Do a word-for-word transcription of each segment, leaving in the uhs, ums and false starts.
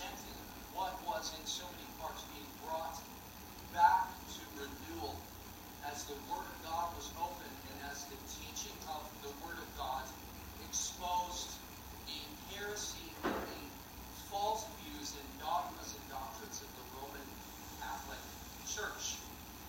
presented what was in so many parts being brought back to renewal as the Word of God was opened and as the teaching of the Word of God exposed the heresy and the false views and dogmas and doctrines of the Roman Catholic Church.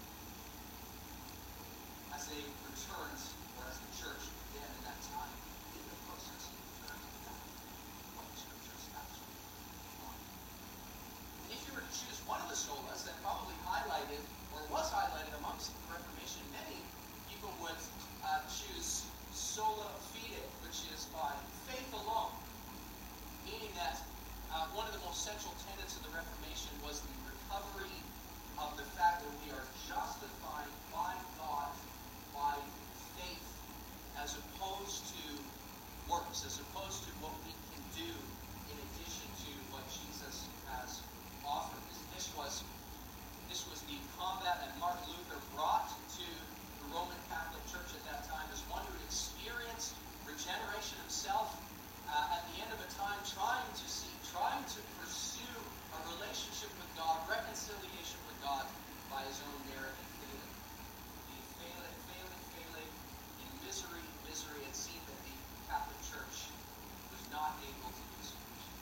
As they returned, or as the church began in that time, in the process of returning back what the scriptures actually want. And if you were to choose one of the solas that probably highlighted, or was highlighted amongst the Reformation, many people would uh, choose sola fide, which is by faith alone, meaning that uh, one of the most central tenets of the Reformation was the recovery of the fact that we are justified by God by faith, as opposed to works, as opposed to what we can do in addition to what Jesus has offered. This, this was this was the combat that Martin Luther brought to the Roman Catholic Church at that time, as one who had experienced regeneration himself uh, at the end of a time, trying to see, trying to pursue a relationship with God, reconciliation with God by his own merit and failing. He failing, failing, failing, in misery, misery. It seemed that the Catholic Church was not able to do so.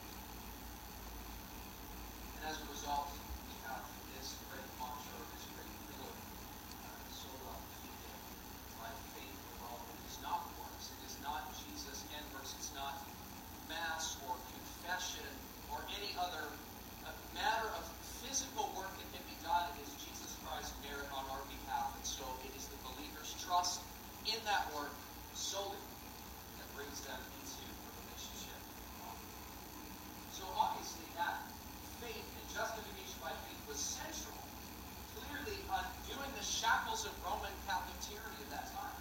And as a result, we have this great mantra, this great pillar, uh, sola fide, by faith alone. It is not works. It is not Jesus and works. It's not Mass or confession or any other uh, matter of physical work that can be done. It is Jesus Christ's merit on our behalf. And so it is the believer's trust in that work solely that brings them into a relationship with God. So obviously that faith and justification by faith was central, clearly undoing the shackles of Roman Catholic tyranny at that time.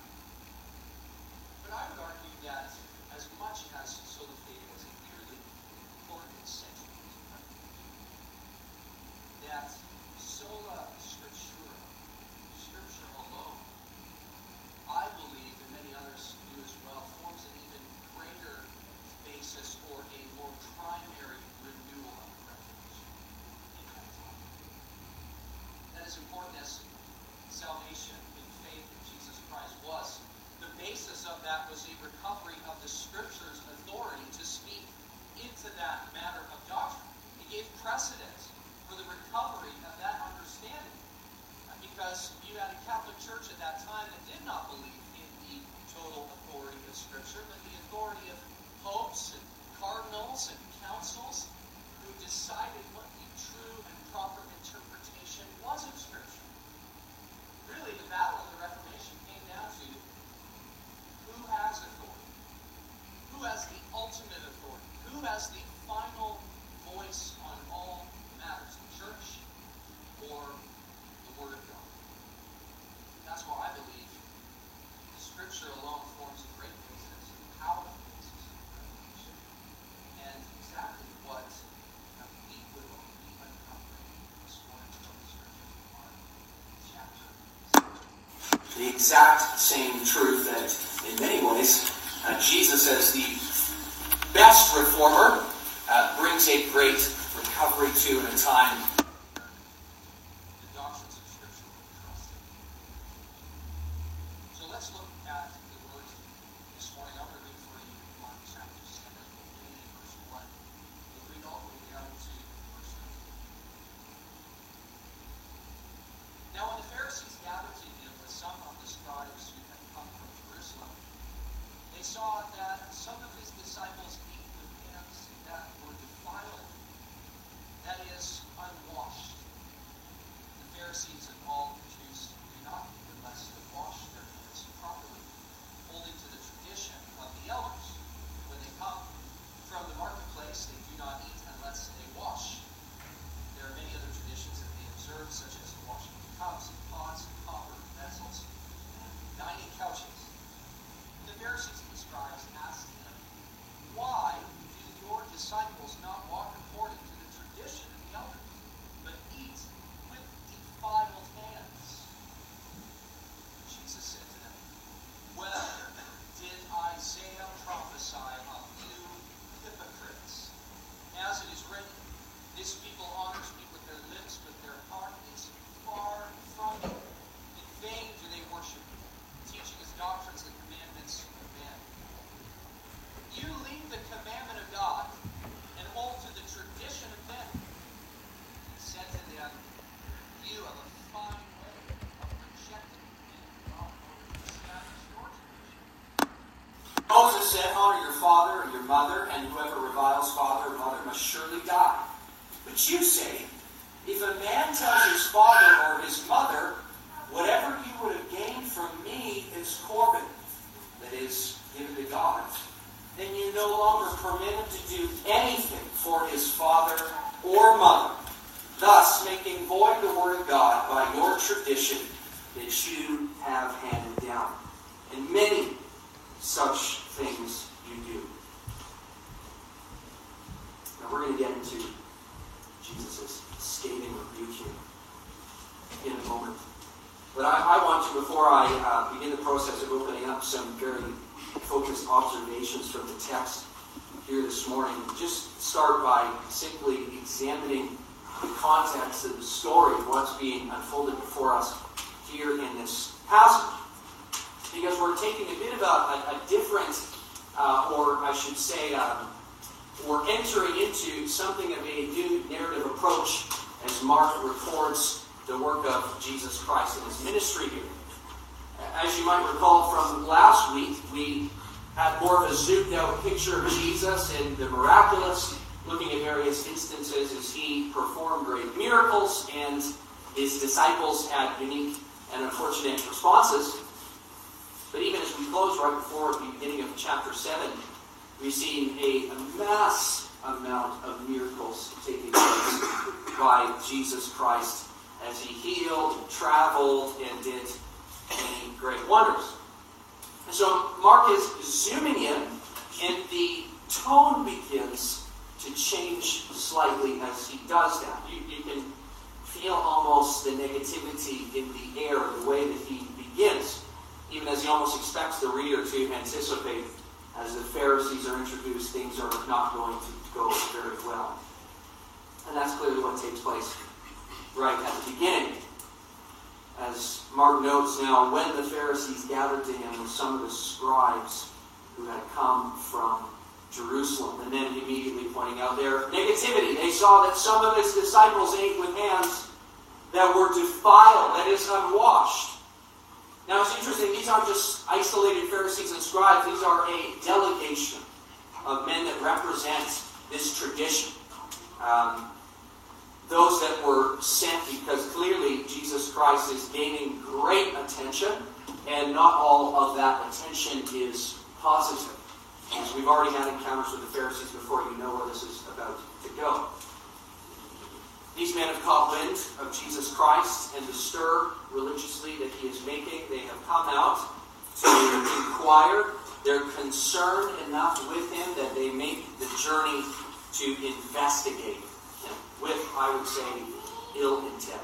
But I would argue that as much as sola fide was a clearly important central piece of Reformation, that sola scriptura, scripture alone, I believe, and many others do as well, forms an even greater basis for a more primary renewal of the Reformation in that time. That is important as salvation in faith in Jesus Christ was. The basis of that was a recovery of the Scripture's authority to speak into that matter of doctrine. It gave precedent for the recovery of that understanding. Because you had a Catholic Church at that time that did not believe in the total authority of Scripture, but the authority of popes and cardinals and councils who decided what the true and proper interpretation was of Scripture. Really, the battle of the Reformation came down to who has authority? Who has the ultimate authority? Who has the final voice on all matters? The church or the Word of God? That's why I believe the Scripture alone forms a great basis, a powerful basis of the Reformation. And exactly what we will be uncovering this morning from the Scriptures in Mark chapter. The exact same truth that in many ways uh, Jesus, as the best reformer, uh, brings a great recovery to in a time the doctrines of Scripture were trusted. So let's look at the word this morning. I'm going to read for you Mark chapter seven, beginning in verse one. We'll read all the way down to verse nineteen. Now when the Pharisees gathered to him with some of the scribes who had come from Jerusalem, they saw that some of his disciples ate with hands that were defiled, that is, unwashed. father or your mother, and whoever reviles father or mother must surely die. But you say, if a man tells his father or his mother, whatever you would have gained from me is Corban, that is, given to God, then you no longer permit him to do anything for his father or mother, thus making void the word of God by your tradition that you have handed down. And many such things you do. Now we're going to get into Jesus' scathing rebuke here in a moment. But I, I want to, before I uh, begin the process of opening up some very focused observations from the text here this morning, just start by simply examining the context of the story of what's being unfolded before us here in this passage. Because we're taking a bit of a, a, a different, uh, or I should say, um, we're entering into something of a new narrative approach as Mark records the work of Jesus Christ in his ministry here. As you might recall from last week, we had more of a zoomed out picture of Jesus and the miraculous, looking at various instances as he performed great miracles and his disciples had unique and unfortunate responses. But even as we close right before the beginning of chapter seven, we've seen a, a mass amount of miracles taking place by Jesus Christ as he healed, traveled, and did many great wonders. And so Mark is zooming in, and the tone begins to change slightly as he does that. You, you can feel almost the negativity in the air, the way that he begins, even as he almost expects the reader to anticipate. As the Pharisees are introduced, things are not going to go very well. And that's clearly what takes place right at the beginning. As Mark notes now, when the Pharisees gathered to him with some of the scribes who had come from Jerusalem, and then immediately pointing out their negativity. They saw that some of his disciples ate with hands that were defiled, that is, unwashed. Now it's interesting, these aren't just isolated Pharisees and scribes, these are a delegation of men that represent this tradition. Um, those that were sent because clearly Jesus Christ is gaining great attention, and not all of that attention is positive. As we've already had encounters with the Pharisees before, you know where this is about to go. These men have caught wind of Jesus Christ and the stir religiously that he is making. They have come out to inquire. They're concerned enough with him that they make the journey to investigate him with, I would say, ill intent.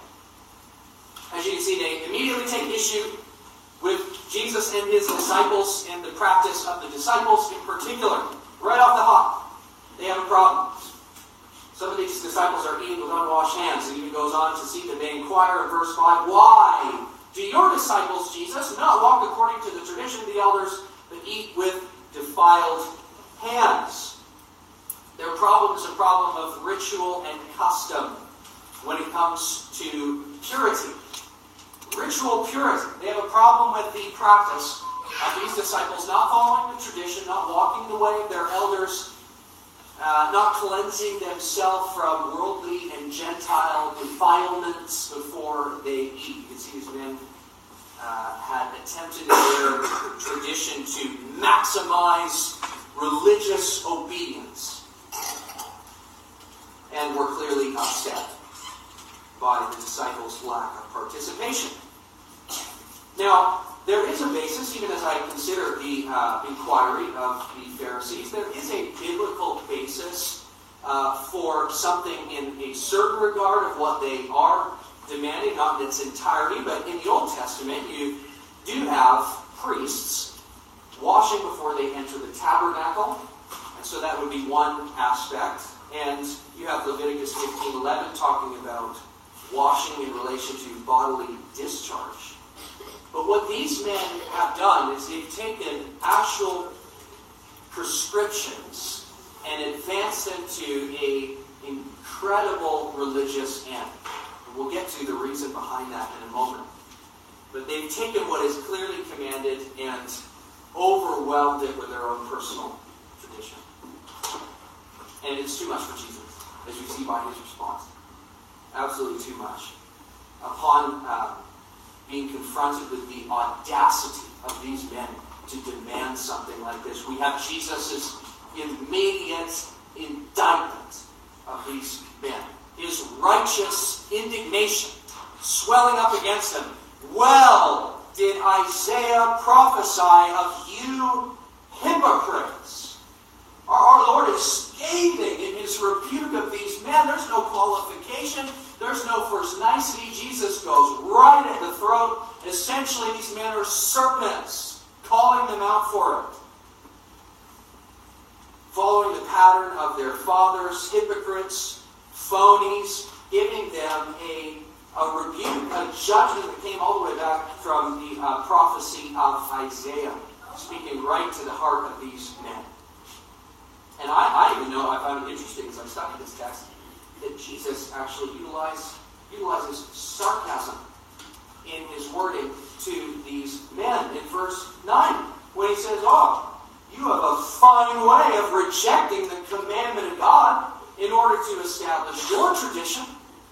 As you can see, they immediately take issue with Jesus and his disciples and the practice of the disciples in particular. Right off the hop, they have a problem. Some of these disciples are eating with unwashed hands. It even goes on to see that they inquire in verse five, why do your disciples, Jesus, not walk according to the tradition of the elders, but eat with defiled hands? Their problem is a problem of ritual and custom when it comes to purity. Ritual purity. They have a problem with the practice of these disciples not following the tradition, not walking the way of their elders, uh, not cleansing themselves from worldly and Gentile defilements before they eat. You can see these men uh, had attempted in their tradition to maximize religious obedience, and were clearly upset by the disciples' lack of participation. Now, there is a basis, even as I consider the uh, inquiry of the Pharisees, there is a biblical basis uh, for something in a certain regard of what they are demanding, not in its entirety, but in the Old Testament, you do have priests washing before they enter the tabernacle, and so that would be one aspect. And you have Leviticus fifteen eleven talking about washing in relation to bodily discharge. But what these men have done is they've taken actual prescriptions and advanced them to an incredible religious end. And we'll get to the reason behind that in a moment. But they've taken what is clearly commanded and overwhelmed it with their own personal tradition. And it's too much for Jesus, as we see by his response. Absolutely too much. Upon uh, being confronted with the audacity of these men to demand something like this, we have Jesus' immediate indictment of these men. His righteous indignation swelling up against them. Well, did Isaiah prophesy of you hypocrites? Our, our Lord is scathing in his rebuke of these men. There's no qualification. There's no first nicety. Jesus goes right at the throat. Essentially, these men are serpents, calling them out for it. Following the pattern of their fathers, hypocrites, phonies, giving them a, a rebuke, a judgment that came all the way back from the uh, prophecy of Isaiah, speaking right to the heart of these men. And I, I even know, I found it interesting as I studied this text, that Jesus actually utilize, utilizes sarcasm in his wording to these men in verse nine, when he says, oh, you have a fine way of rejecting the commandment of God in order to establish your tradition.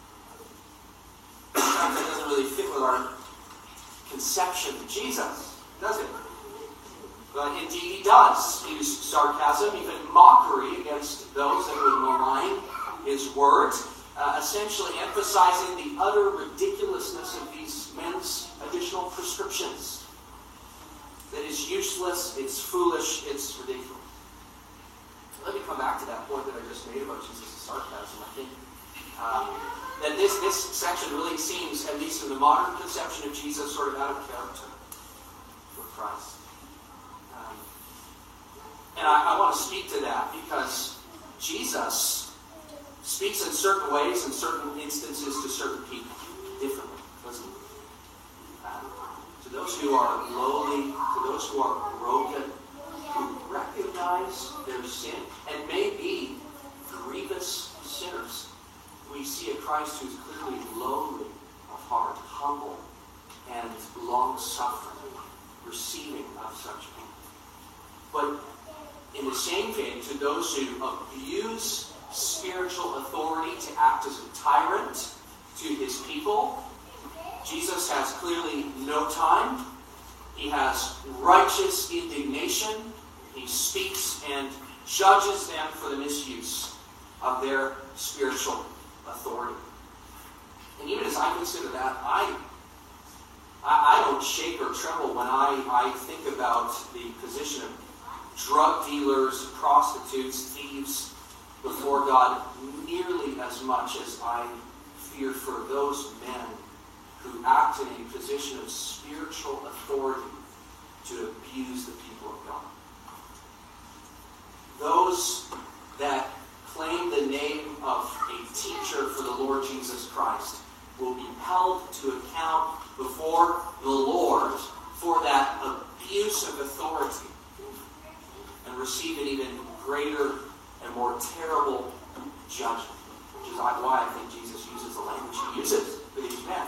Sometimes it doesn't really fit with our conception of Jesus, does it? But indeed he does use sarcasm, even mockery against those that would malign his words, uh, essentially emphasizing the utter ridiculousness of these men's additional prescriptions. That is useless, it's foolish, it's ridiculous. Let me come back to that point that I just made about Jesus' sarcasm. I think um, that this, this section really seems, at least in the modern conception of Jesus, sort of out of character for Christ. Um, and I, I want to speak to that because Jesus speaks in certain ways, in certain instances, to certain people differently, doesn't he? To those who are lowly, to those who are broken, who recognize their sin, and may be grievous sinners, we see a Christ who's clearly lowly of heart, humble, and long-suffering, receiving of such people. But in the same vein, to those who abuse spiritual authority to act as a tyrant to his people, Jesus has clearly no time. He has righteous indignation. He speaks and judges them for the misuse of their spiritual authority. And even as I consider that, I, I, I don't shake or tremble when I, I think about the position of drug dealers, prostitutes, thieves before God nearly as much as I fear for those men who act in a position of spiritual authority to abuse the people of God. Those that claim the name of a teacher for the Lord Jesus Christ will be held to account before the Lord for that abuse of authority and receive an even greater and more terrible judgment, which is why I think Jesus uses the language he uses for these men.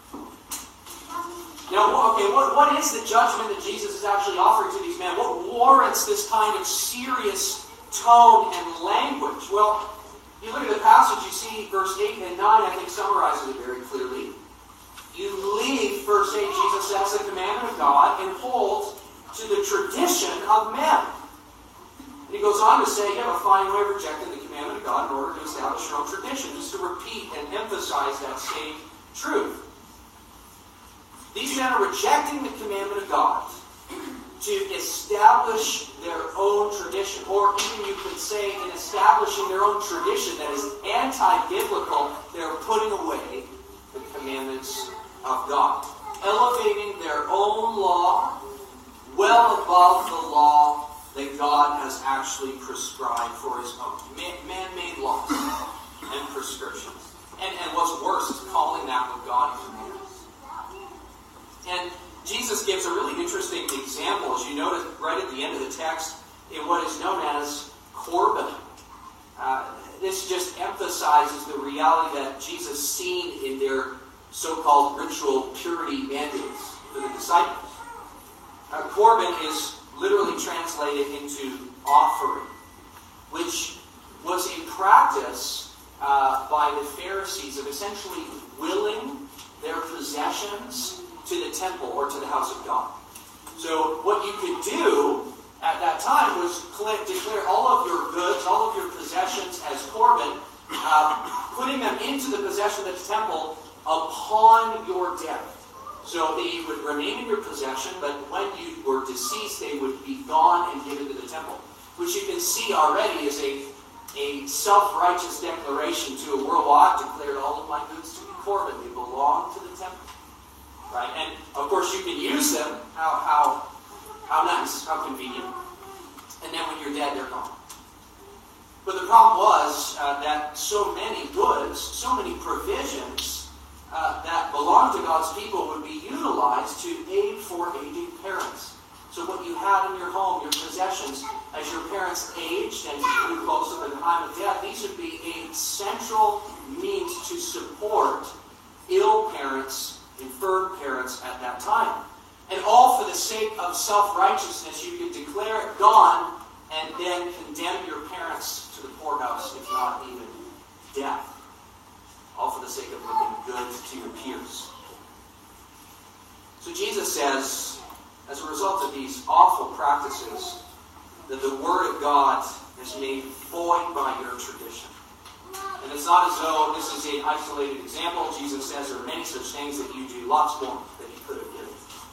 Now, okay, what, what is the judgment that Jesus is actually offering to these men? What warrants this kind of serious tone and language? Well, you look at the passage, you see verse eight and nine, I think summarizes it very clearly. You leave, verse eight, Jesus says, the commandment of God and hold to the tradition of men. And he goes on to say, you have a fine way of rejecting the commandment of God in order to establish your own tradition, just to repeat and emphasize that same truth. These men are rejecting the commandment of God to establish their own tradition, or even you could say in establishing their own tradition that is anti-biblical, they're putting away the commandments of God, elevating their own law well above the law that God has actually prescribed for his own man-made laws and prescriptions. And, and what's worse is calling that what God commands. And Jesus gives a really interesting example, as you notice right at the end of the text, in what is known as Corban. Uh, this just emphasizes the reality that Jesus seen in their so-called ritual purity mandates for the disciples. Uh, Corban is literally translated into offering, which was a practice uh, by the Pharisees of essentially willing their possessions to the temple or to the house of God. So what you could do at that time was declare all of your goods, all of your possessions as Corban, uh, putting them into the possession of the temple upon your death. So they would remain in your possession, but when you were deceased, they would be gone and given to the temple. Which you can see already is a, a self-righteous declaration to a world. Well, I've declared all of my goods to be Corban. They belong to the temple. Right? And, of course, you can use them. How, how, how nice, how convenient. And then when you're dead, they're gone. But the problem was uh, that so many goods, so many provisions uh, that belonged to God's people would be utilized to aid for aging parents. So what you had in your home, your possessions, as your parents aged and grew close to the time of death, these would be a central means to support ill parents, infirm parents at that time. And all for the sake of self-righteousness, you could declare it gone and then condemn your parents to the poorhouse, if not even death. All for the sake of looking good to your peers. So Jesus says, as a result of these awful practices, that the Word of God is made void by your tradition. And it's not as though this is an isolated example. Jesus says there are many such things that you do, lots more that he could have given.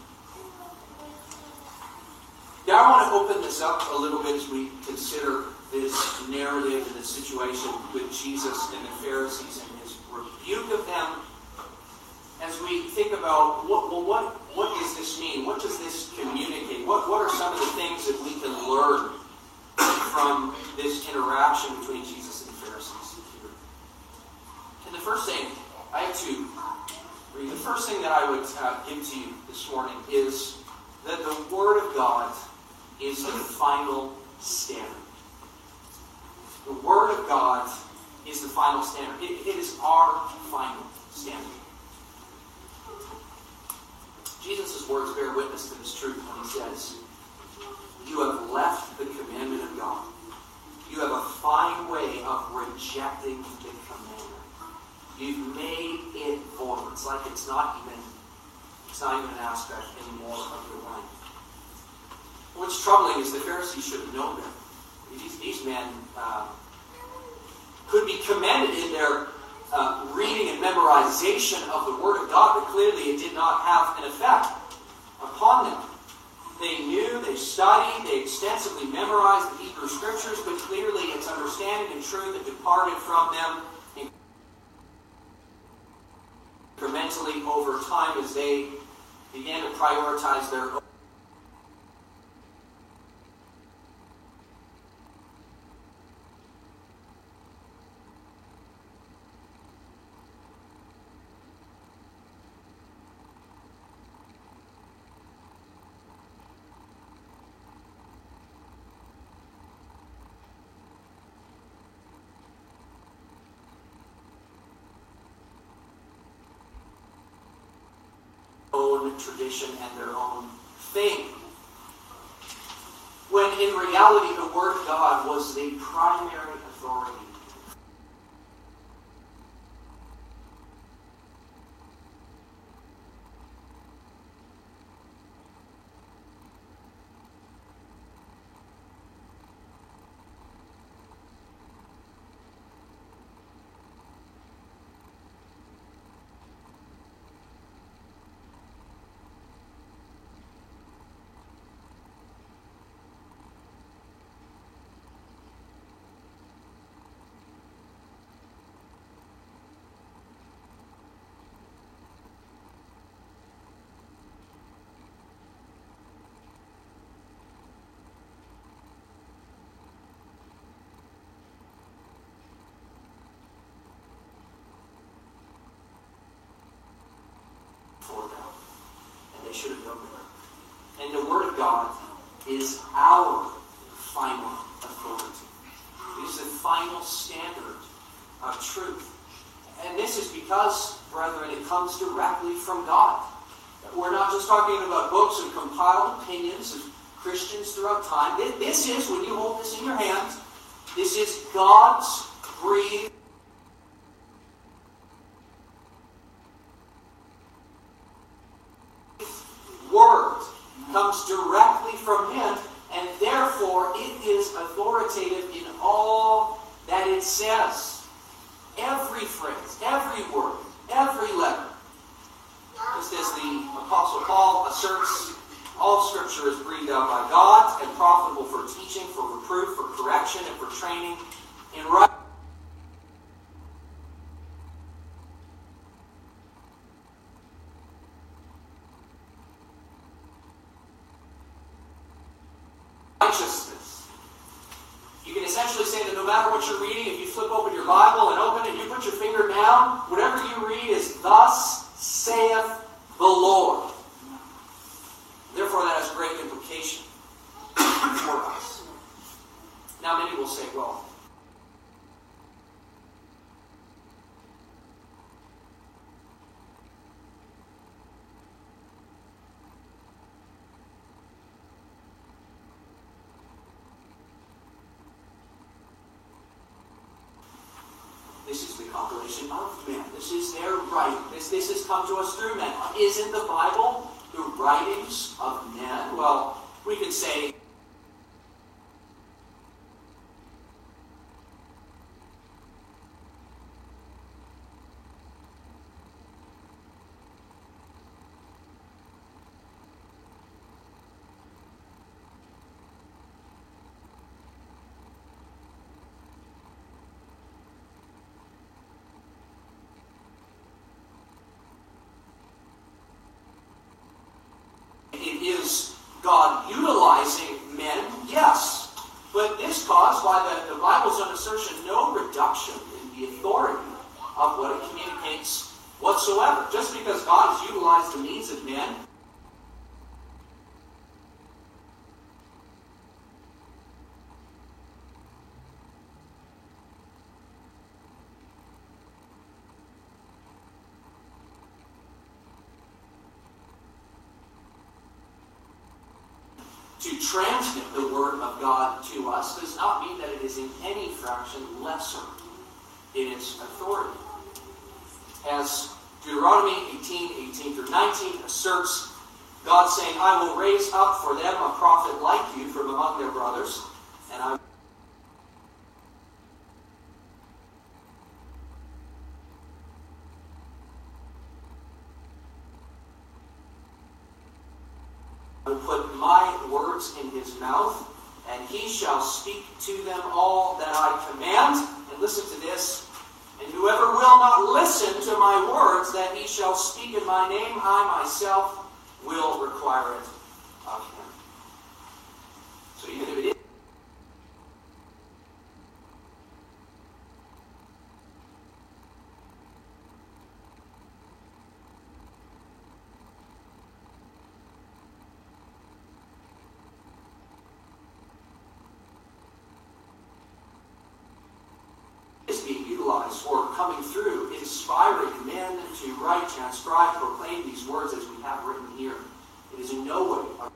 Now I want to open this up a little bit as we consider this narrative and this situation with Jesus and the Pharisees and his rebuke of them. As we think about what, well, what, what does this mean? What does this communicate? What, what are some of the things that we can learn from this interaction between Jesus and the Pharisees here? And the first thing, I have to read. The first thing that I would uh, give to you this morning is that the Word of God is the final standard. The Word of God is the final standard. It, it is our final standard. Jesus' words bear witness to this truth when he says, "You have left the commandment of God. You have a fine way of rejecting the commandment. You've made it void." It's like it's not even, it's not even an aspect anymore of your life. What's troubling is the Pharisees should have known that. These, these men uh, could be commended in their uh, reading and memorization of the Word of God, but clearly it did not have an effect upon them. They knew, they studied, they extensively memorized the Hebrew Scriptures, but clearly its understanding and truth had departed from them incrementally over time as they began to prioritize their own. own tradition and their own thing. When in reality the Word of God was the primary authority. For them. And they should have known that. And the Word of God is our final authority. It is the final standard of truth. And this is because, brethren, it comes directly from God. We're not just talking about books and compiled opinions of Christians throughout time. This is, when you hold this in your hand, this is God's breathed word. Comes directly from Him, and therefore it is authoritative in all that it says. Every phrase, every word, every letter. Just as the Apostle Paul asserts, all Scripture is breathed out by God and profitable for teaching, for reproof, for correction, and for training in righteousness. You can essentially say that no matter what you're reading, if you flip open your Bible and open it, you put your finger down, whatever you read is "Thus saith the Lord." Therefore, that has great implication for us. Now, many will say, well, this is the compilation of men. This is their writing. This, this has come to us through men. Isn't the Bible the writings of men? Well, we could say it is God utilizing men, yes. But this caused, by the, the Bible's own assertion, no reduction in the authority of what it communicates whatsoever. Just because God has utilized the means of men, to transmit the Word of God to us does not mean that it is in any fraction lesser in its authority. As Deuteronomy eighteen, eighteen through nineteen asserts, God saying, "I will raise up for them a prophet like you from among their brothers, and I will put my words in his mouth, and he shall speak to them all that I command." And listen to this. "And whoever will not listen to my words that he shall speak in my name, I myself will require it of him." So even if it is being utilized or coming through, inspiring men to write, transcribe, proclaim these words as we have written here, it is in no way a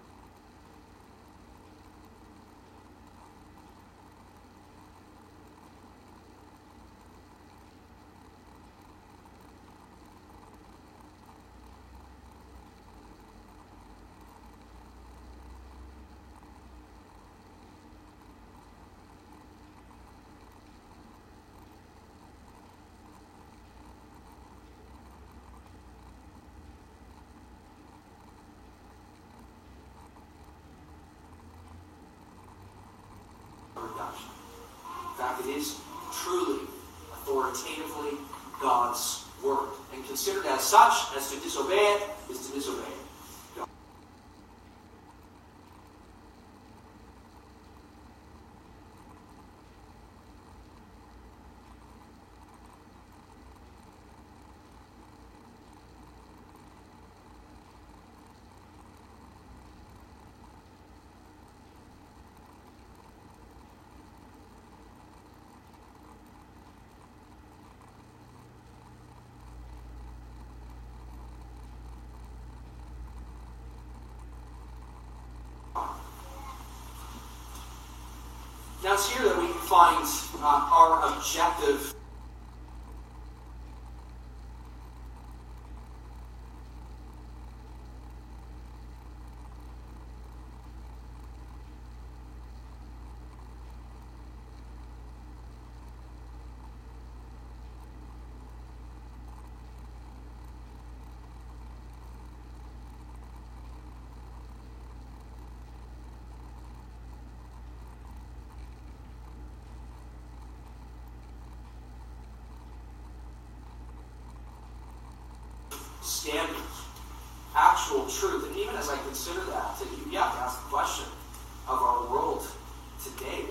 reduction. In fact, it is truly, authoritatively God's Word. And considered as such, as to disobey it is to disobey it. Now it's here that we find uh, our objective. Standards, actual truth, and even as I consider that, that you, you have to ask the question of our world today.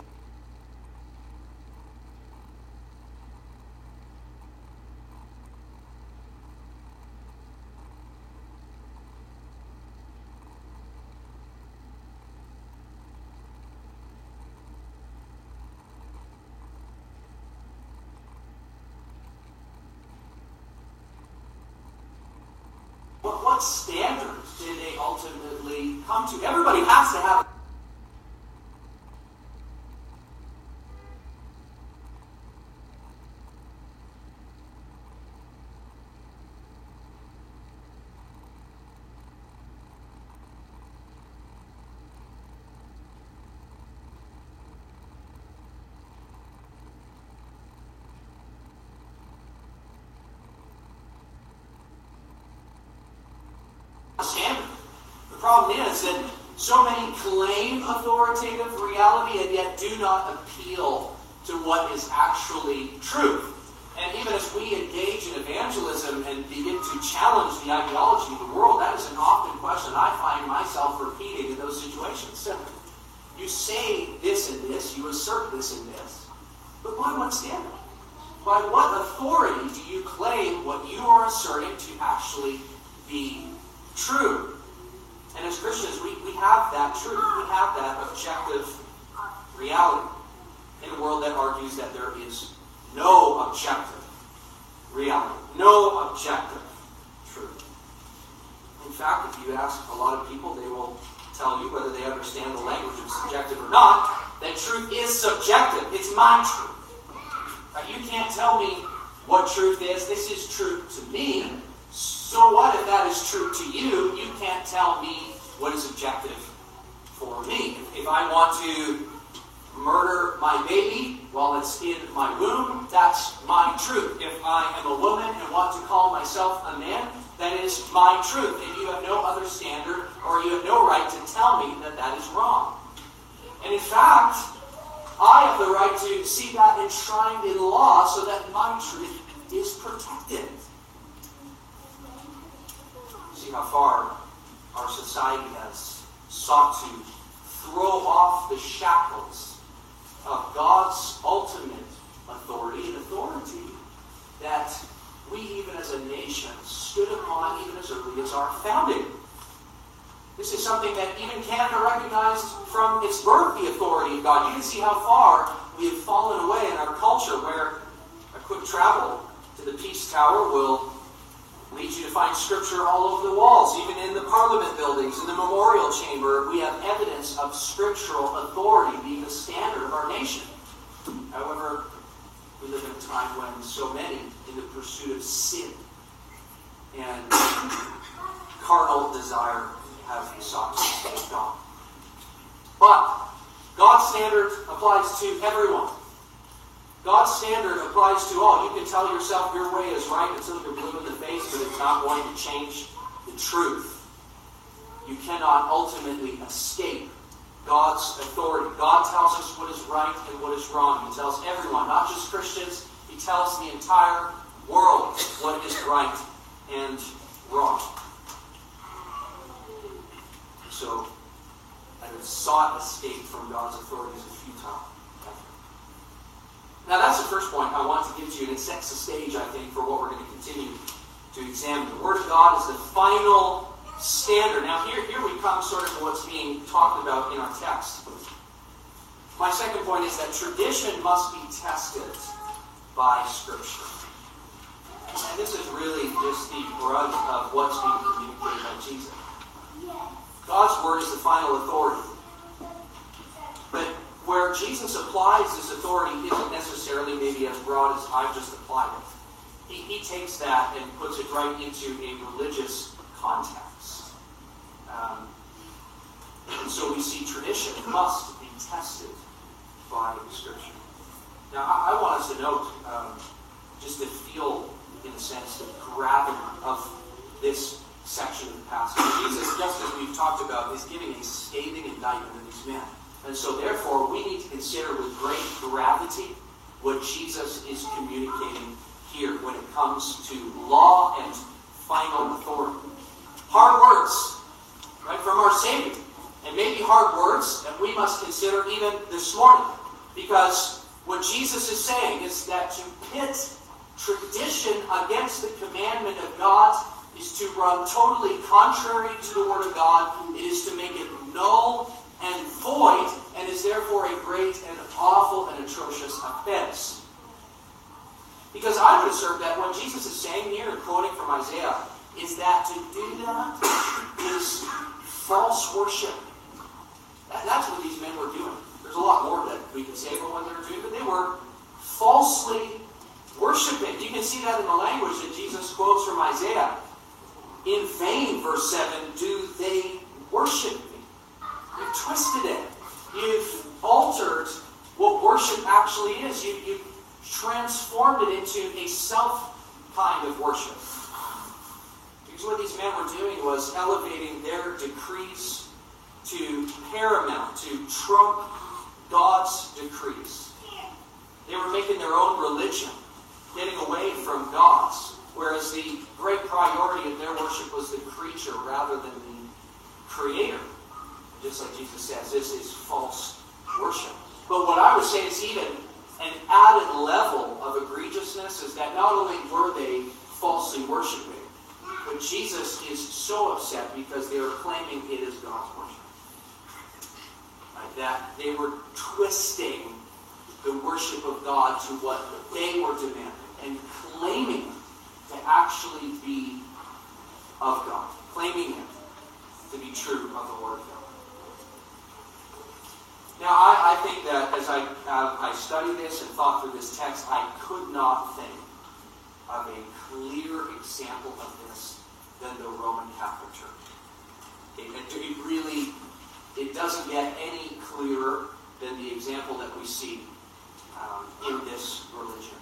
What, what standards did they ultimately come to? Everybody has to have standard. The problem is that so many claim authoritative reality and yet do not appeal to what is actually truth. And even as we engage in evangelism and begin to challenge the ideology of the world, that is an often question I find myself repeating in those situations. Simply, you say this and this, you assert this and this, but by what standard? By what authority do you claim what you are asserting to actually be true? And as Christians, we, we have that truth. We have that objective reality in a world that argues that there is no objective reality, no objective truth. In fact, if you ask a lot of people, they will tell you, whether they understand the language of subjective or not, that truth is subjective. It's my truth. You can't tell me what truth is. This is true to me. So what if that is true to you? You can't tell me what is objective for me. If I want to murder my baby while it's in my womb, that's my truth. If I am a woman and want to call myself a man, that is my truth. And you have no other standard, or you have no right to tell me that that is wrong. And in fact, I have the right to see that enshrined in law so that my truth is protected. See how far our society has sought to throw off the shackles of God's ultimate authority, and authority that we, even as a nation, stood upon even as early as our founding. This is something that even Canada recognized from its birth, the authority of God. You can see how far we have fallen away in our culture, where a quick travel to the Peace Tower will lead you to find Scripture all over the walls. Even in the Parliament buildings, in the Memorial Chamber, we have evidence of scriptural authority being the standard of our nation. However, we live in a time when so many, in the pursuit of sin and carnal desire, have sought to escape God. But God's standard applies to everyone. God's standard applies to all. You can tell yourself your way is right until you're blue in the face, but it's not going to change the truth. You cannot ultimately escape God's authority. God tells us what is right and what is wrong. He tells everyone, not just Christians. He tells the entire world what is right and wrong. So, I have sought escape from God's authority is a futile effort. Now, that's the first point I want to give to you, and it sets the stage, I think, for what we're going to continue to examine. The Word of God is the final standard. Now, here, here we come sort of to what's being talked about in our text. My second point is that tradition must be tested by Scripture. And this is really just the brunt of what's being communicated by Jesus. God's Word is the final authority. But where Jesus applies this authority isn't necessarily maybe as broad as I've just applied it. He, he takes that and puts it right into a religious context. Um, and so we see tradition must be tested by Scripture. Now, I, I want us to note, um, just to feel, in a sense, the gravity of this section of the passage. Jesus, just as we've talked about, is giving a scathing indictment of these men. And so, therefore, we need to consider with great gravity what Jesus is communicating here when it comes to law and final authority. Hard words, right, from our Savior. And maybe hard words that we must consider even this morning. Because what Jesus is saying is that to pit tradition against the commandment of God is to run totally contrary to the Word of God. It is to make it null and void, and is therefore a great and awful and atrocious offense. Because I would assert that what Jesus is saying here, and quoting from Isaiah, is that to do that is false worship. That, that's what these men were doing. There's a lot more that we can say about what they were doing, but they were falsely worshiping. You can see that in the language that Jesus quotes from Isaiah. In vain, verse seven, do they worship me. You've twisted it. You've altered what worship actually is. You, you've transformed it into a self kind of worship. Because what these men were doing was elevating their decrees to paramount, to trump God's decrees. They were making their own religion, getting away from God's, whereas the great priority of their worship was the creature rather than the Creator. Just like Jesus says, this is false worship. But what I would say is even an added level of egregiousness is that not only were they falsely worshiping, but Jesus is so upset because they are claiming it is God's worship. Right? That they were twisting the worship of God to what they were demanding and claiming to actually be of God, claiming it to be true of the Word of God. Now, I, I think that as I uh, I studied this and thought through this text, I could not think of a clear example of this than the Roman Catholic Church. It, it, it really, it doesn't get any clearer than the example that we see um, in this religion.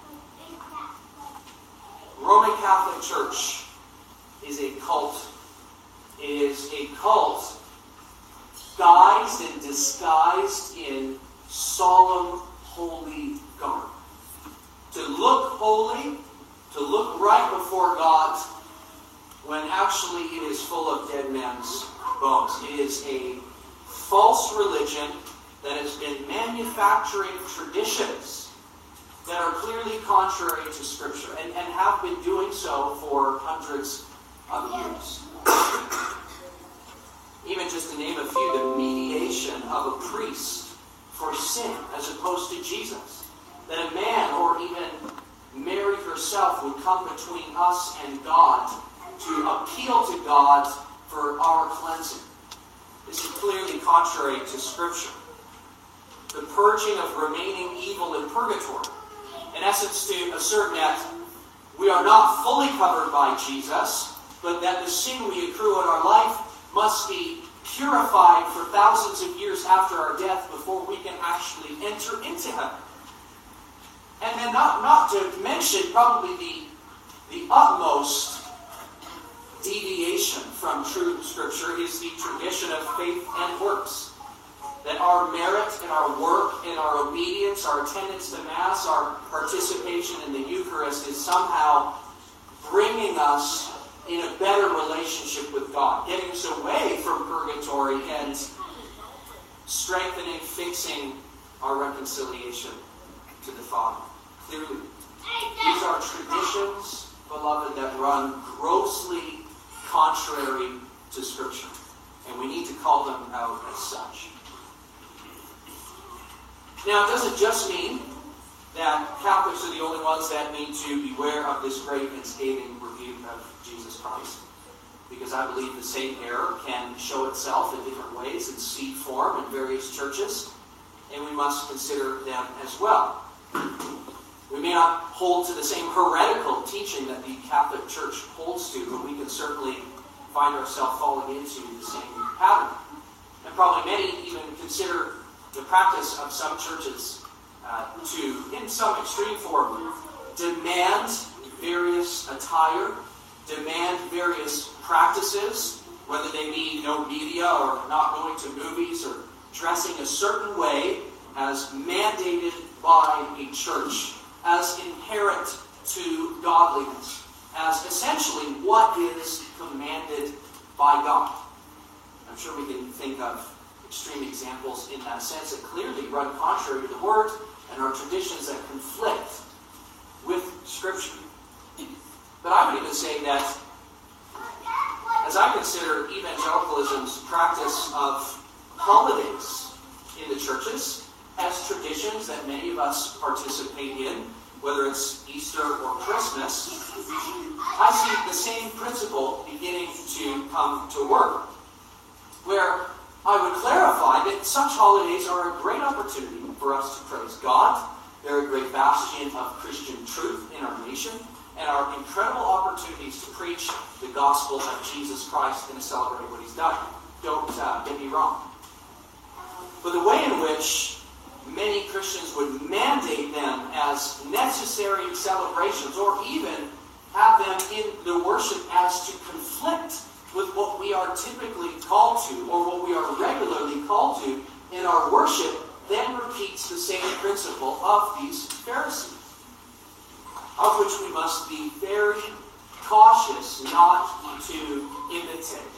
Roman Catholic Church is a cult. It is a cult guised and disguised in solemn, holy garb. To look holy, to look right before God, when actually it is full of dead men's bones. It is a false religion that has been manufacturing traditions that are clearly contrary to Scripture, and, and have been doing so for hundreds of years. Even just to name a few, the mediation of a priest for sin as opposed to Jesus. That a man or even Mary herself would come between us and God to appeal to God for our cleansing. This is clearly contrary to Scripture. The purging of remaining evil in purgatory. In essence, to assert that we are not fully covered by Jesus, but that the sin we accrue in our life must be purified for thousands of years after our death before we can actually enter into heaven. And then not, not to mention probably the, the utmost deviation from true Scripture is the tradition of faith and works. That our merit and our work and our obedience, our attendance to Mass, our participation in the Eucharist is somehow bringing us in a better relationship with God, getting us away from purgatory and strengthening, fixing our reconciliation to the Father. Clearly, these are traditions, beloved, that run grossly contrary to Scripture. And we need to call them out as such. Now, it doesn't just mean that Catholics are the only ones that need to beware of this great and scathing rebuke of Jesus Christ. Because I believe the same error can show itself in different ways in seed form in various churches. and we must consider them as well. We may not hold to the same heretical teaching that the Catholic Church holds to, but we can certainly find ourselves falling into the same pattern. And probably many even consider the practice of some churches uh, to, in some extreme form, demand various attire, demand various practices, whether they be no media or not going to movies or dressing a certain way as mandated by a church, as inherent to godliness, as essentially what is commanded by God. I'm sure we can think of extreme examples in that sense that clearly run contrary to the Word and are traditions that conflict with Scripture. But I would even say that as I consider evangelicalism's practice of holidays in the churches as traditions that many of us participate in, whether it's Easter or Christmas, I see the same principle beginning to come to work, where I would clarify that such holidays are a great opportunity for us to praise God. They're a great bastion of Christian truth in our nation, and are incredible opportunities to preach the gospel of Jesus Christ and to celebrate what He's done. Don't uh, get me wrong. But the way in which many Christians would mandate them as necessary celebrations, or even have them in the worship as to conflict with what we are typically called to, or what we are regularly called to in our worship, then repeats the same principle of these Pharisees, of which we must be very cautious not to imitate.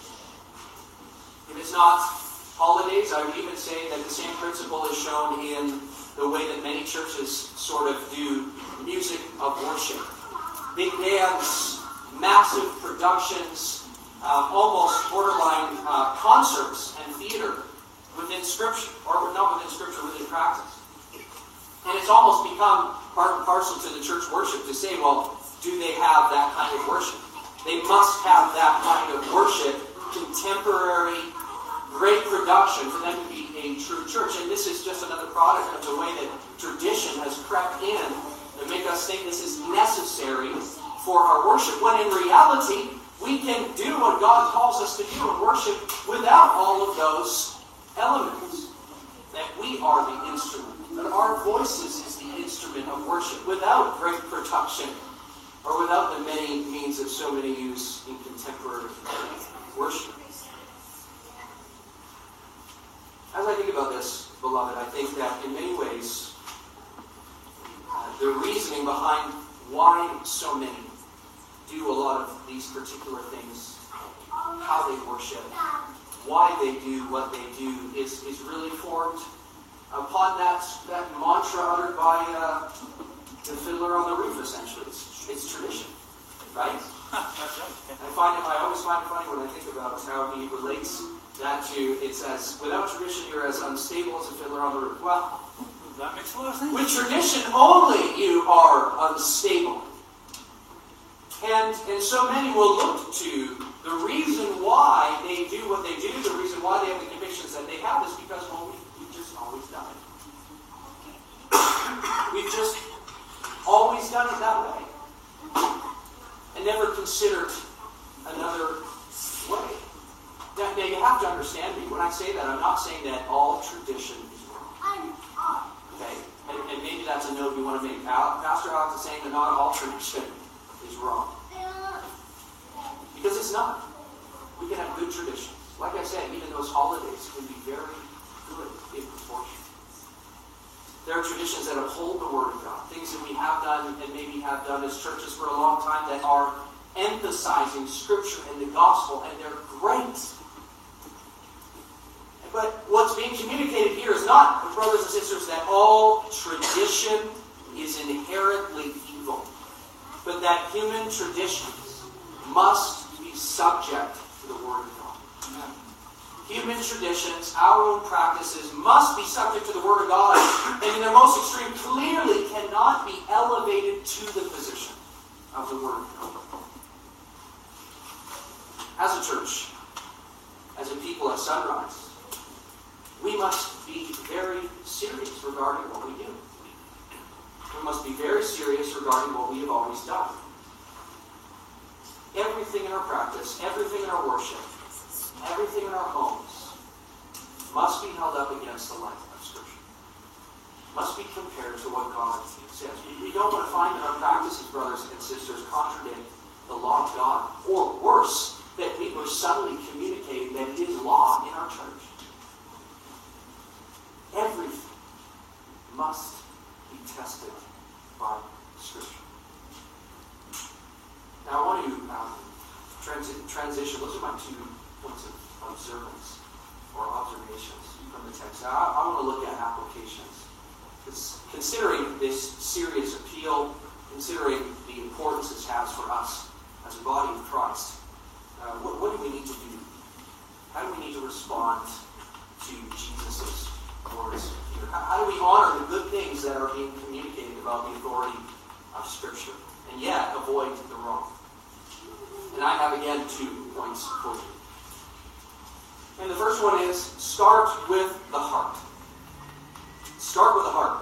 If it's not holidays, I would even say that the same principle is shown in the way that many churches sort of do music of worship. Big bands, massive productions, uh, almost borderline uh, concerts and theater within Scripture, or not within Scripture, within practice. And it's almost become part and parcel to the church worship to say, well, do they have that kind of worship? They must have that kind of worship, contemporary, great production, for them to be a true church. And this is just another product of the way that tradition has crept in to make us think this is necessary for our worship, when in reality, we can do what God calls us to do in worship without all of those elements. That we are the instrument, that our voices is the instrument of worship, without great production, or without the many means that so many use in contemporary worship. As I think about this, beloved, I think that in many ways, uh, the reasoning behind why so many do a lot of these particular things, how they worship, why they do what they do, is, is really formed upon that, that mantra uttered by uh, the Fiddler on the Roof, essentially. It's, it's tradition, right? I find it, I always find it funny when I think about how he relates that to, it says, without tradition you're as unstable as a fiddler on the roof. Well, that makes a lot of sense. With tradition only you are unstable. And, and so many will look to the reason why they do what they do, the reason why they have the convictions that they have, is because, well, we, we've just always done it. We've just always done it that way. And never considered another way. Now, now you have to understand me. When I say that, I'm not saying that all tradition is wrong. Okay? And, and maybe that's a note we want to make. Pastor Alex is saying that not all tradition is wrong. Because it's not. We can have good traditions. Like I said, even those holidays can be very good in proportion. There are traditions that uphold the Word of God. Things that we have done and maybe have done as churches for a long time that are emphasizing Scripture and the Gospel, and they're great. But what's being communicated here is not, brothers and sisters, that all tradition is inherently evil, but that human traditions must be subject to the Word of God. Amen. Human traditions, our own practices, must be subject to the Word of God, and in their most extreme, clearly cannot be elevated to the position of the Word of God. As a church, as a people at Sunrise, we must be very serious regarding what we do. We must be very serious regarding what we have always done. Everything in our practice, everything in our worship, everything in our homes must be held up against the light of Scripture. Must be compared to what God says. We don't want to find that our practices, brothers and sisters, contradict the law of God, or worse, that we were subtly communicating that it is law in our church. Everything must be tested by Scripture. Now I want to um, transi- transition. Those are my two points of observance or observations from the text. Now I, I want to look at applications. Because considering this serious appeal, considering the importance this has for us as a body of Christ, uh, what, what do we need to do? How do we need to respond to Jesus' words here? How, how do we honor the good things that are being communicated about the authority of Scripture, and yet avoid the wrong? And I have, again, two points for you. And the first one is, start with the heart. Start with the heart.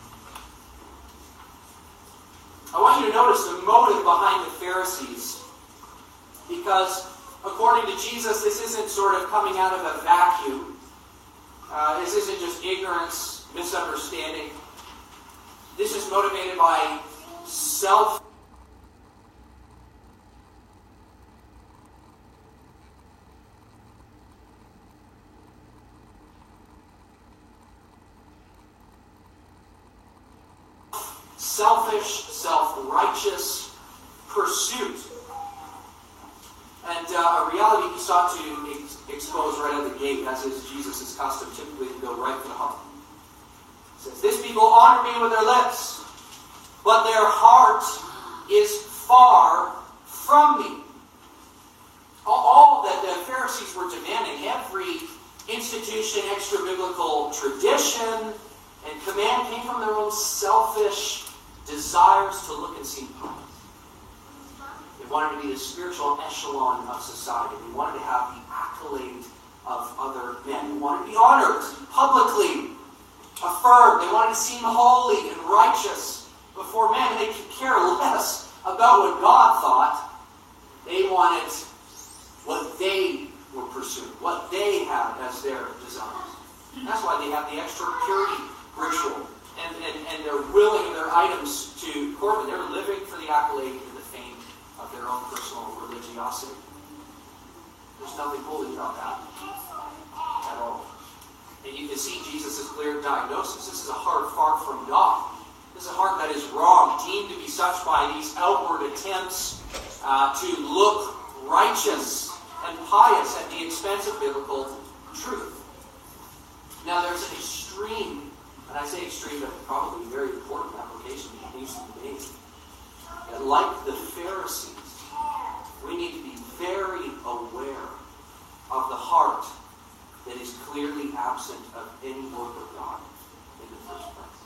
I want you to notice the motive behind the Pharisees, because according to Jesus, this isn't sort of coming out of a vacuum. Uh, this isn't just ignorance, misunderstanding. This is motivated by self selfish, self-righteous pursuit. And uh, a reality he sought to ex- expose right out of the gate, as is Jesus' custom, typically to go right for the heart. He says, "This people honor me with their lips, but their heart is far from me." All, all that the Pharisees were demanding, every institution, extra-biblical tradition, and command came from their own selfish desires to look and seem pious. They wanted to be the spiritual echelon of society. They wanted to have the accolade of other men. They wanted to be honored, publicly affirmed. They wanted to seem holy and righteous before men. And they could care less about what God thought. They wanted what they were pursuing, what they had as their desires. And that's why they have the extra purity ritual. And, and, and they're willing their items to Corbin. They're living for the accolade and the fame of their own personal religiosity. There's nothing holy about that at all. And you can see Jesus' clear diagnosis. This is a heart far from God. This is a heart that is wrong, deemed to be such by these outward attempts uh, to look righteous and pious at the expense of biblical truth. Now there's an extreme, and I say extreme, but probably very important application that needs to be made. That like the Pharisees, we need to be very aware of the heart that is clearly absent of any work of God in the first place.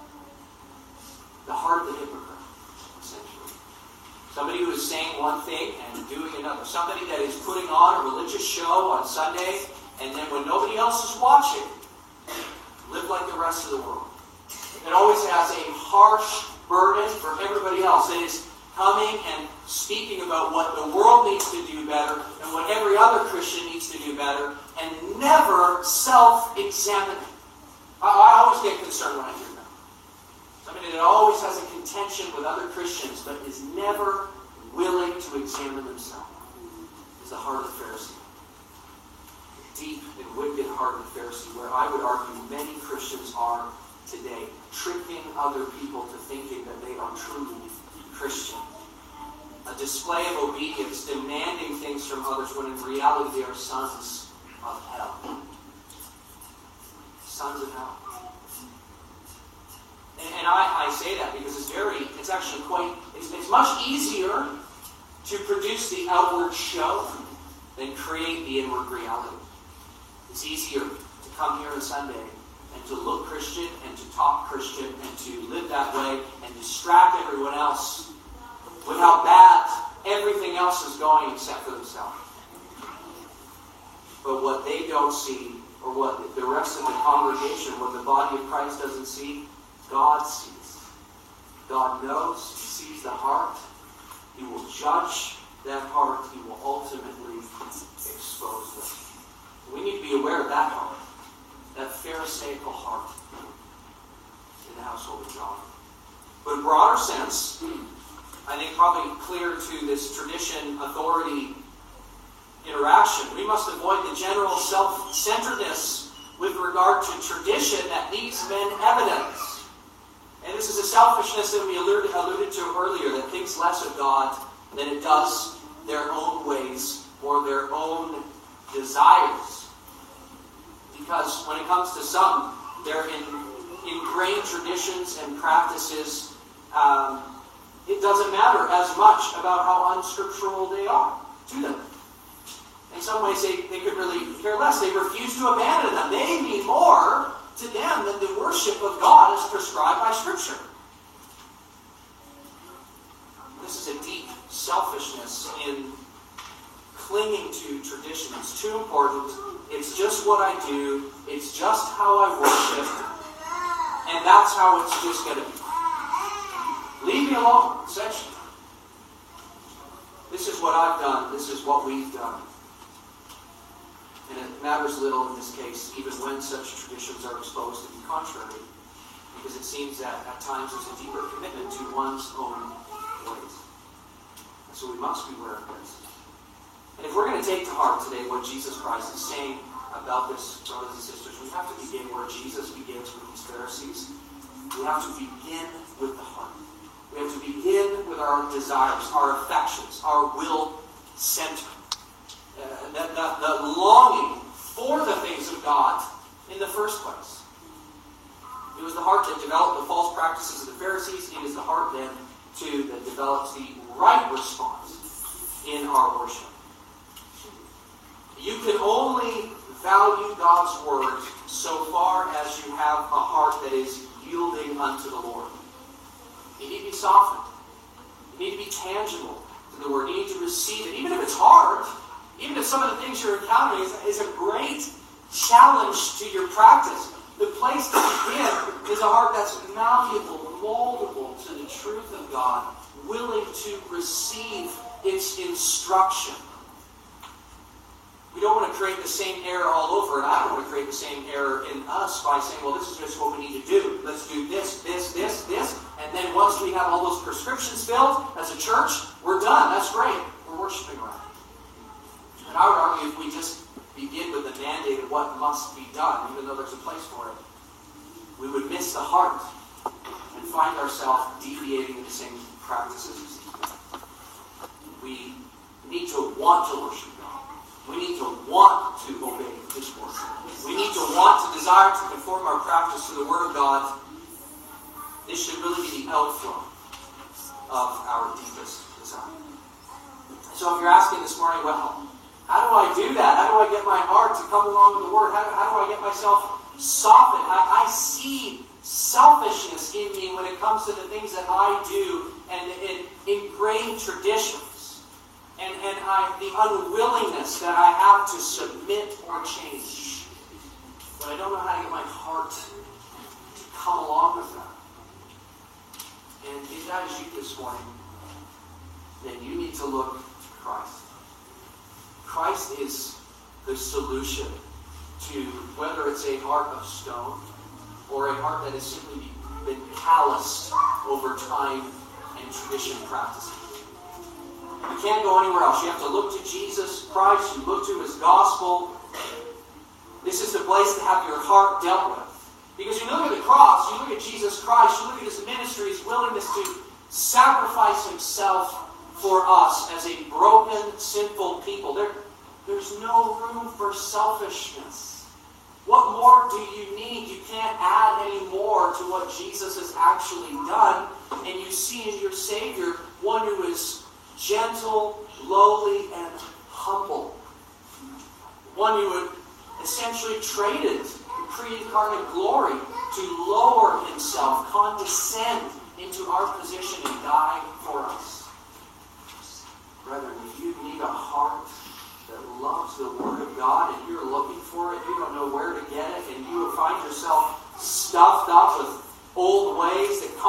The heart of the hypocrite, essentially. Somebody who is saying one thing and doing another. Somebody that is putting on a religious show on Sunday, and then when nobody else is watching, live like the rest of the world. It always has a harsh burden for everybody else. It is coming and speaking about what the world needs to do better and what every other Christian needs to do better, and never self-examining. I, I always get concerned when I hear that. Somebody that always has a contention with other Christians but is never willing to examine themselves is the heart of the Pharisee. Deep and wicked heart of the Pharisee, where I would argue many Christians are today, tricking other people to thinking that they are truly Christian. A display of obedience, demanding things from others, when in reality they are sons of hell. Sons of hell. And, and I, I say that because it's very, it's actually quite, it's, it's much easier to produce the outward show than create the inward reality. It's easier to come here on Sunday and to look Christian and to talk Christian and to live that way and distract everyone else with how bad everything else is going except for themselves. But what they don't see, or what the rest of the congregation, what the body of Christ doesn't see, God sees. God knows. He sees the heart. He will judge that heart. He will ultimately expose them. We need to be aware of that heart, that Pharisaical heart in the household of John. But in a broader sense, I think probably clear to this tradition-authority interaction, we must avoid the general self-centeredness with regard to tradition that these men evidence. And this is a selfishness that we alluded, alluded to earlier, that thinks less of God than it does their own ways or their own desires. Because when it comes to some, they're in ingrained traditions and practices. Um, it doesn't matter as much about how unscriptural they are to them. In some ways, they, they could really care less. They refuse to abandon them. They mean more to them than the worship of God as prescribed by Scripture. This is a deep selfishness in clinging to tradition. It's too important. It's just what I do. It's just how I worship. And that's how it's just going to be. Leave me alone, essentially. This is what I've done. This is what we've done. And it matters little in this case, even when such traditions are exposed to be contrary, because it seems that at times there's a deeper commitment to one's own ways. And so we must be aware of this. And if we're going to take to heart today what Jesus Christ is saying about this, brothers and sisters, we have to begin where Jesus begins with these Pharisees. We have to begin with the heart. We have to begin with our desires, our affections, our will center. Uh, the, the, the longing for the things of God in the first place. It was the heart that developed the false practices of the Pharisees. It is the heart then, too, that develops the right response in our worship. You can only value God's Word so far as you have a heart that is yielding unto the Lord. You need to be softened. You need to be tangible to the Word. You need to receive it, even if it's hard. Even if some of the things you're encountering is, is a great challenge to your practice, the place to begin is a heart that's malleable, moldable to the truth of God, willing to receive its instruction. We don't want to create the same error all over, and I don't want to create the same error in us by saying, well, this is just what we need to do. Let's do this, this, this, this, and then once we have all those prescriptions filled as a church, we're done. That's great. We're worshiping right. And I would argue if we just begin with the mandate of what must be done, even though there's a place for it, we would miss the heart and find ourselves deviating in the same practices. We need to want to worship God. We need to want to obey His word. We need to want to desire to conform our practice to the Word of God. This should really be the outflow of our deepest desire. So if you're asking this morning, well, how do I do that? How do I get my heart to come along with the Word? How do, how do I get myself softened? I, I see selfishness in me when it comes to the things that I do and, and ingrained traditions. And, and I, the unwillingness that I have to submit or change. But I don't know how to get my heart to come along with that. And if that is you this morning, then you need to look to Christ. Christ is the solution to whether it's a heart of stone or a heart that has simply been calloused over time and tradition practices. You can't go anywhere else. You have to look to Jesus Christ. You look to His gospel. This is the place to have your heart dealt with. Because you look at the cross, you look at Jesus Christ, you look at His ministry, His willingness to sacrifice Himself for us as a broken, sinful people. There, there's no room for selfishness. What more do you need? You can't add any more to what Jesus has actually done. And you see in your Savior one who is gentle, lowly, and humble. One who would essentially traded pre-incarnate glory to lower Himself, condescend into our position and die for us. Brethren, if you need a heart that loves the Word of God and you're looking for it, you don't know where to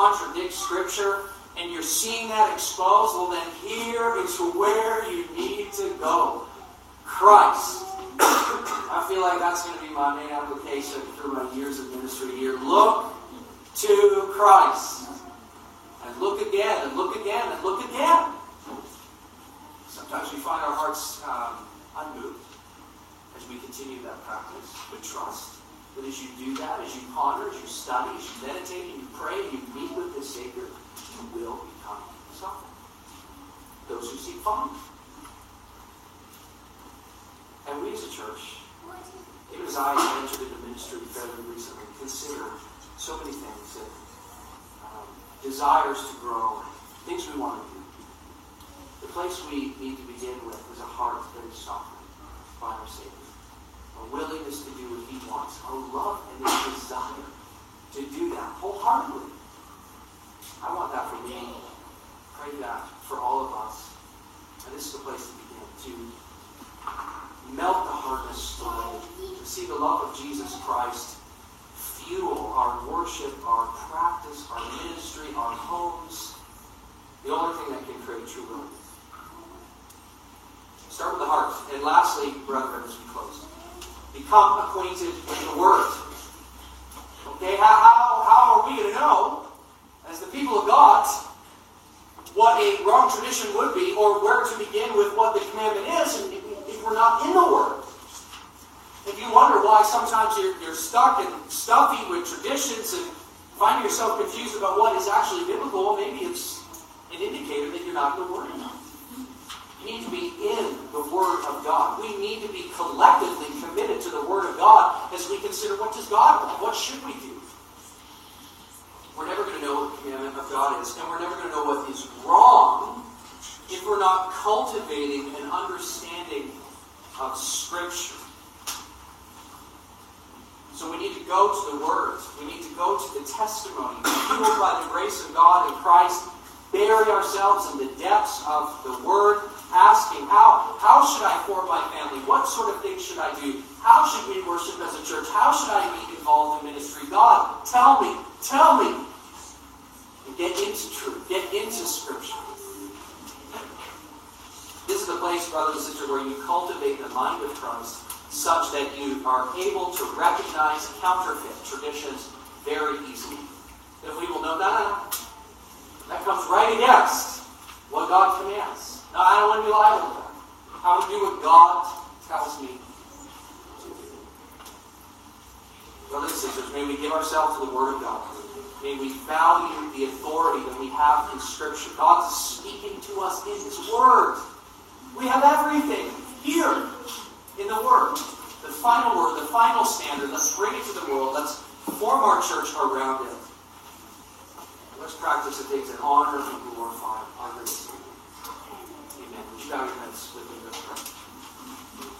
contradict Scripture, and you're seeing that exposed, well then here is where you need to go. Christ. I feel like that's going to be my main application through my years of ministry here. Look to Christ. And look again, and look again, and look again. Sometimes we find our hearts um, unmoved as we continue that practice, but trust that as you do that, as you ponder, as you study, as you meditate, and you pray, and you meet with the Savior, you will become something. Those who seek find. And we as a church, even as I entered into ministry fairly recently, consider so many things that um, desires to grow, things we want to do. The place we need to begin with is a heart that is softened by our Savior. A willingness to do what He wants. A love and a desire to do that wholeheartedly. I want that for me. Pray that for all of us. And this is the place to begin. To melt the hardness away. To see the love of Jesus Christ fuel our worship, our practice, our ministry, our homes. The only thing that can create true growth. Start with the heart. And lastly, brethren, as we close, become acquainted with the Word. Okay, how, how, how are we going to know, as the people of God, what a wrong tradition would be, or where to begin with what the commandment is, if, if we're not in the Word? If you wonder why sometimes you're, you're stuck and stuffy with traditions and find yourself confused about what is actually biblical, well, maybe it's an indicator that you're not in the Word enough. We need to be in the Word of God. We need to be collectively committed to the Word of God as we consider what does God want? What should we do? We're never going to know what the commandment of God is, and we're never going to know what is wrong if we're not cultivating an understanding of Scripture. So we need to go to the Word. We need to go to the testimony, fueled by the grace of God in Christ, bury ourselves in the depths of the Word, asking, how, how should I form my family? What sort of things should I do? How should we worship as a church? How should I be involved in ministry? God, tell me, tell me. And get into truth. Get into Scripture. This is the place, brothers and sisters, where you cultivate the mind of Christ such that you are able to recognize counterfeit traditions very easily. If we will know that, that comes right against what God commands. No, I don't want to be liable to that. I want to do what God tells me to do. Brothers and sisters, may we give ourselves to the Word of God. May we value the authority that we have in Scripture. God is speaking to us in His Word. We have everything here in the Word. The final Word, the final standard. Let's bring it to the world. Let's form our church around it. Let's practice the things that honor